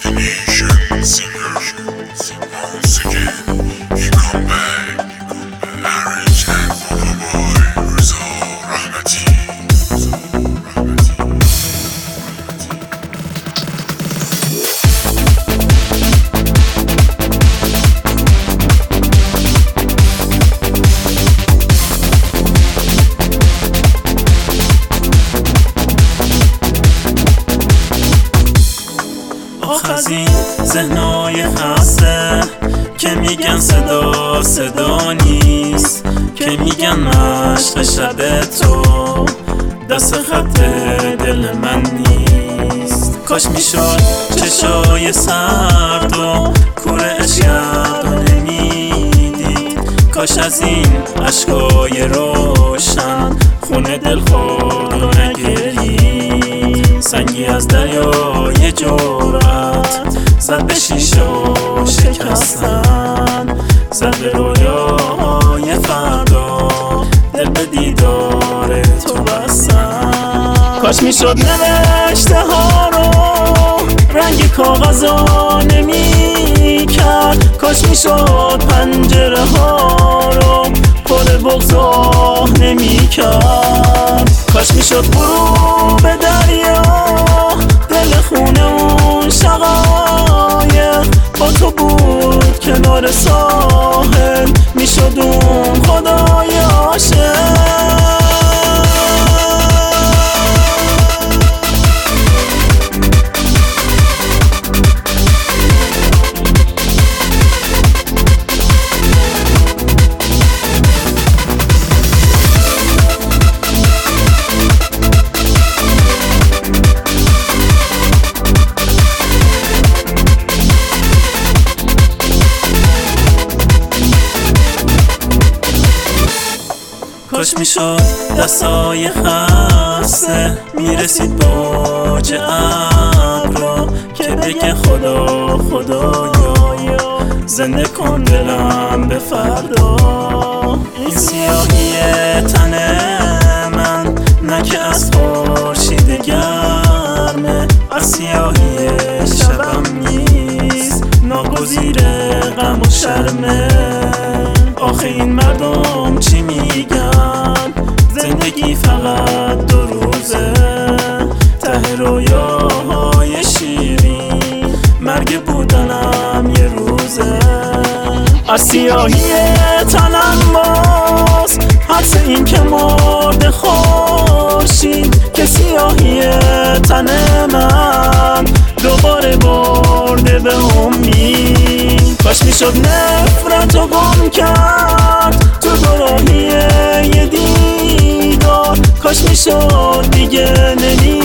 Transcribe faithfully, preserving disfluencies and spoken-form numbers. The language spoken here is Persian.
Nation singer. Once again, he come back. Arrange and for my boy Reza Rahmati. آخ از این ذهنای خسته که میگن صدا صدا نیست، که میگن مشق شب تو دست خط دل من نیست. کاش میشد چشای سرد و کور عشقت رو نمیدید، کاش از این عشقای روشن خونه دل خود رو نگرید. سنگی از دریای جرأت زد به شیشه و شکستن، زد به رویاهای فردا دل به دیدار تو بستن. کاش میشد نوشته ها رو رنگ کاغذا نمی کرد، کاش میشد پنجره ها رو پر بغضا نمی کرد، کاش میشد غروب دریا دل خونه اون شقایق با تو بود کنار ساحل، میشد اون خدای عاشق. کاش میشد دستای خسته میرسید به اوج ابرا که بگه خدا خدایا زنده کن دلم به فردا. این سیاهی تن من نه که از خورشید گرمه، از سیاهی شبم نیست ناگزیر غم و شرمه. آخه این مردم چی میگن؟ زندگی فقط دو روزه، ته رویاهای شیرین مرگ بودنم یه روزه. از سیاهی تنم باز حدس این که مرد خورشید، که سیاهی تن من دوباره برده به امید. کاش میشد نفرت رو گم کرد تو دوراهی یه دیدار، کاش میشد دیگه نمی